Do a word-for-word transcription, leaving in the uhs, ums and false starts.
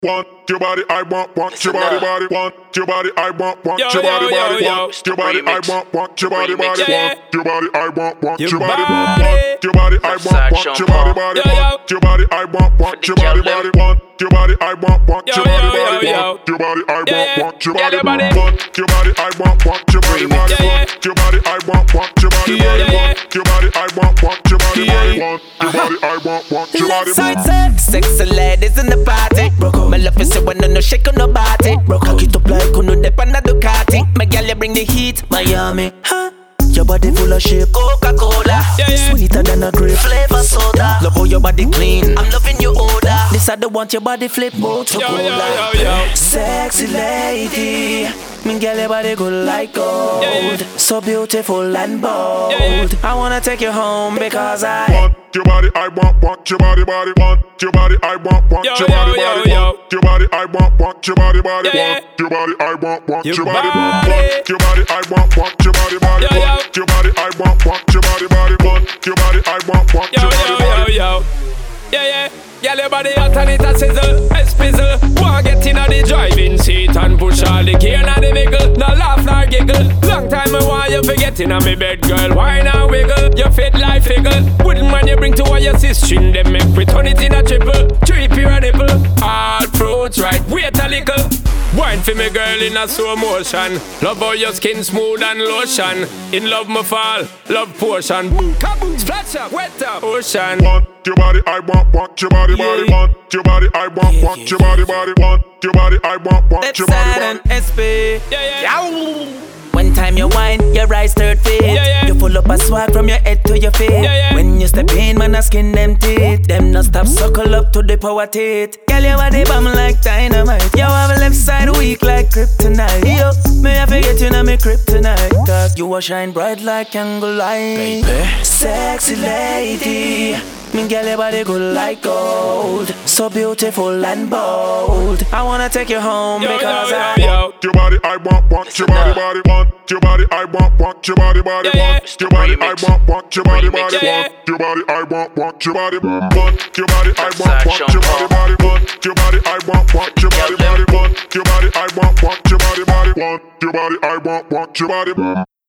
Want your body, I want, want your body, body, want your body, I want, want your body, body, want your body, I want, want your body, body, want your body, I want, want your body, want your body, I want, want your body, body, want your body, I want, want your body, body, want your body, I want, want your body, body, want your body, I want, want your body, want your body, I want, want your body, body, want your body, I want, want your body, body, want your body, I want, want your body, body, want your body, I want, want your body, body. Sexy ladies in the party. My love is a one no shake on no body. Cock it up like uno dep on a Ducati. My girl you bring the heat, Miami. Huh? Your body full of shape, Coca-Cola, yeah, yeah. Sweeter than a grape, flavor soda. Love how your body clean, I'm loving your odor. This I don't want your body flip, Motorola. Sexy lady, me girl your body good like gold, yeah, yeah. So beautiful and bold, yeah, yeah. I wanna take you home because I want your body, I want, want your body, body, want your body, I want, want your body, body, want your body, I want, want your body, body, want your body, I want, want your body, want your body, I want, want your body, body, want your body, I want, want your body, body, want your body, I want, want your body, body. Yo, yeah, yeah. Girl, your body hot and it a sizzle, a spizzle. Wanna get in the driving seat and push all the gear in the vehicle. No laugh nor giggle. Long time I want you forget in me bed, girl. Why not wiggle? You fit like figgle. Wooden man you bring to all your sister, them make we turn it in a triple. Three pure nipple. All fruits right, wait a little. Wine for me girl in a slow motion. Love how your skin smooth and lotion. In love me fall, love potion. Boom, kaboom, splash up, wet up, ocean. Want your body, I want, want your body, body, want your body, I want, yeah, want yeah, your body, body, want your body, I want, want your body, body. S P. Yeah, yeah. One time you whine, your eyes third feet. Yeah, yeah. You full up a swag from your head to your feet. Yeah, yeah. When you step in, man, I skin them teeth. Them not stop suckle up to the power teeth. Girl, you body bomb like dynamite. You have a left side weak like kryptonite. Yo, me I forget you know me kryptonite. Cause you a shine bright like candle light. Baby. Sexy lady, me girl your body good like gold. So beautiful and bold. I wanna take you home yo, because yo, yo, I yo. Want your body, I want, want your body, body, want your body, I want, want your body, body, yeah, want your body, I want, want your body, body, want your body, I want, want your body, want your body, I want, want your body, body, want your body, I want, want your body, body, want your body, I want, want your body, body, want your body, I want, want your body.